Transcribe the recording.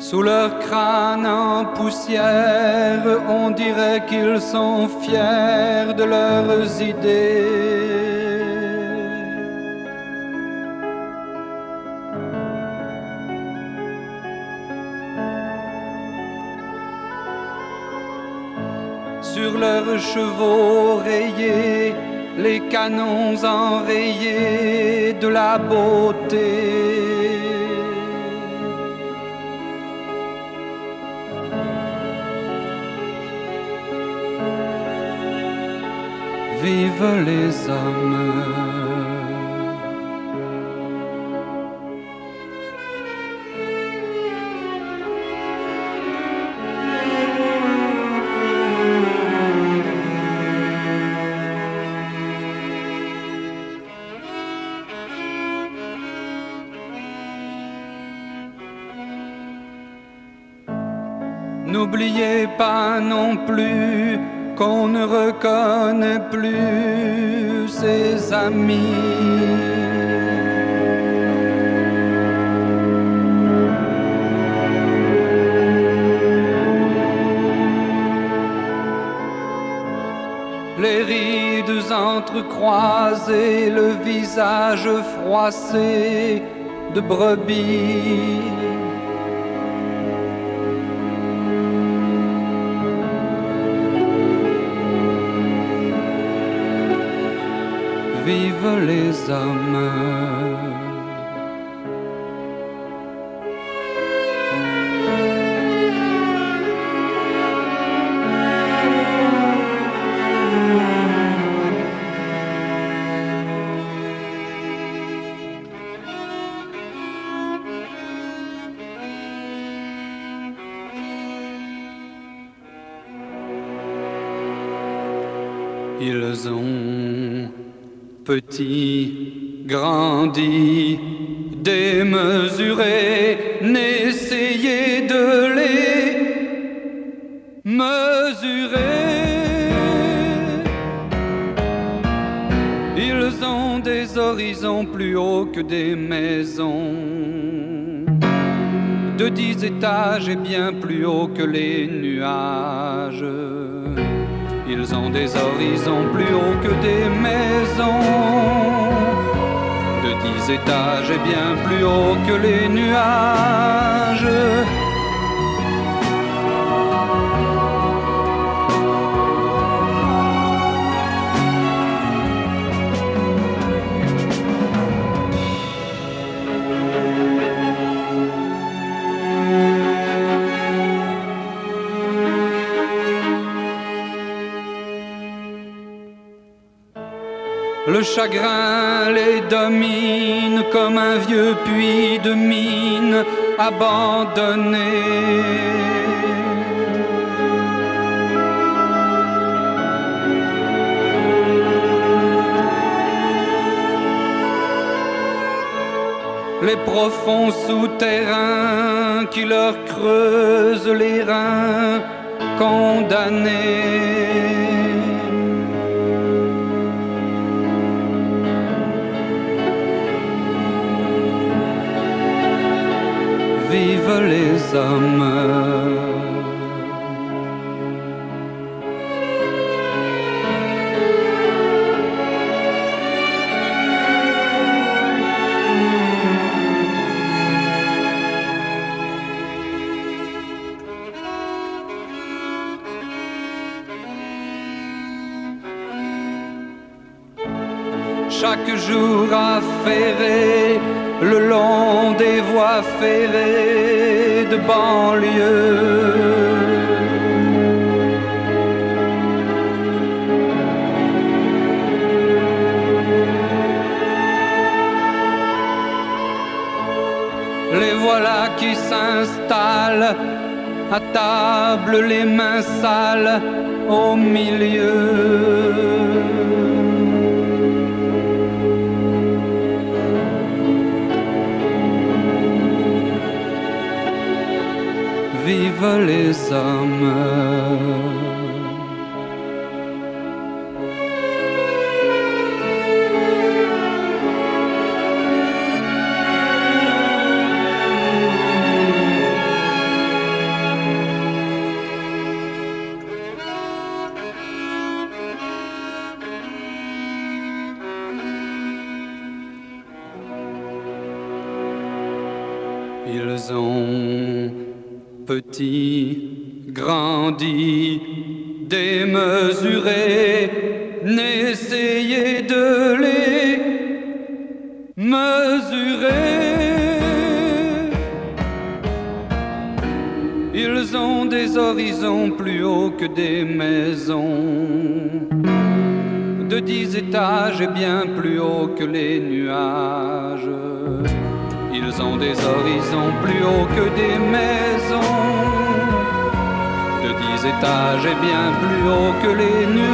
Sous leur crâne en poussière, on dirait qu'ils sont fiers de leurs idées. Sur leurs chevaux rayés, les canons enrayés de la beauté. Vive les hommes. N'oubliez pas non plus qu'on ne reconnaît plus ses amis. Les rides entrecroisées, le visage froissé de brebis. Vive les hommes. Ils ont petits, grandis, démesurés, n'essayez de les mesurer. Ils ont des horizons plus hauts que des maisons, de 10 étages et bien plus hauts que les nuages. Ils ont des horizons plus hauts que des maisons, de 10 étages et bien plus hauts que les nuages. Le chagrin les domine comme un vieux puits de mine abandonné. Les profonds souterrains qui leur creusent les reins condamnés. Vive les hommes. Chaque jour affairé le long des voies ferrées de banlieue. Les voilà qui s'installent à table, les mains sales au milieu. Vive les hommes. Ils ont petit, grandi, démesuré, n'essayez de les mesurer. Ils ont des horizons plus hauts que des maisons, de 10 étages et bien plus hauts que les nuages. Ils ont des horizons plus hauts que des maisons, de 10 étages et bien plus hauts que les nuages.